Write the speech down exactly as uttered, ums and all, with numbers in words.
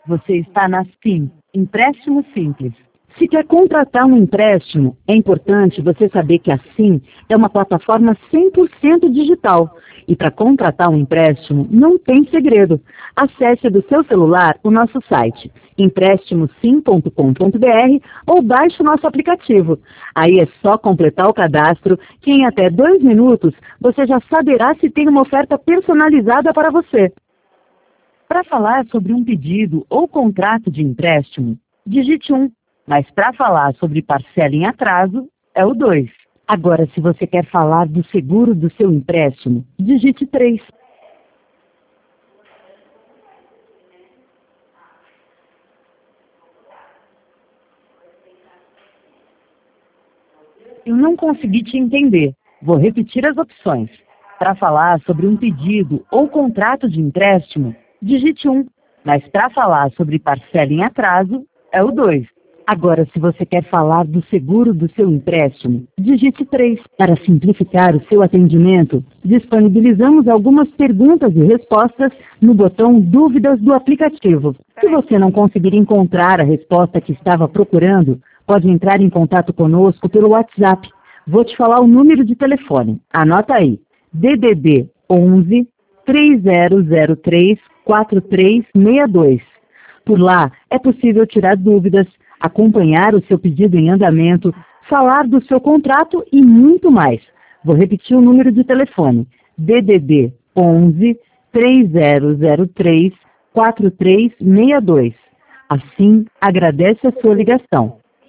Você está na Sim, Empréstimo Simples. Se quer contratar um empréstimo, é importante você saber que a Sim é uma plataforma cem por cento digital. E para contratar um empréstimo, não tem segredo. Acesse do seu celular o nosso site, empréstimo sim ponto com ponto br, ou baixe o nosso aplicativo. Aí é só completar o cadastro, que em até dois minutos você já saberá se tem uma oferta personalizada para você. Para falar sobre um pedido ou contrato de empréstimo, digite um. Mas para falar sobre parcela em atraso, é o dois. Agora, se você quer falar do seguro do seu empréstimo, digite três. Eu não consegui te entender. Vou repetir as opções. Para falar sobre um pedido ou contrato de empréstimo, digite um. Mas para falar sobre parcela em atraso, é o dois. Agora, se você quer falar do seguro do seu empréstimo, digite três. Para simplificar o seu atendimento, disponibilizamos algumas perguntas e respostas no botão Dúvidas do aplicativo. Se você não conseguir encontrar a resposta que estava procurando, pode entrar em contato conosco pelo WhatsApp. Vou te falar o número de telefone. Anota aí. D D D onze, três zero zero três, quatro três seis dois. Por lá, é possível tirar dúvidas, acompanhar o seu pedido em andamento, falar do seu contrato e muito mais. Vou repetir o número de telefone. D D D onze, três zero zero três, quatro três seis dois. Assim, agradece a sua ligação.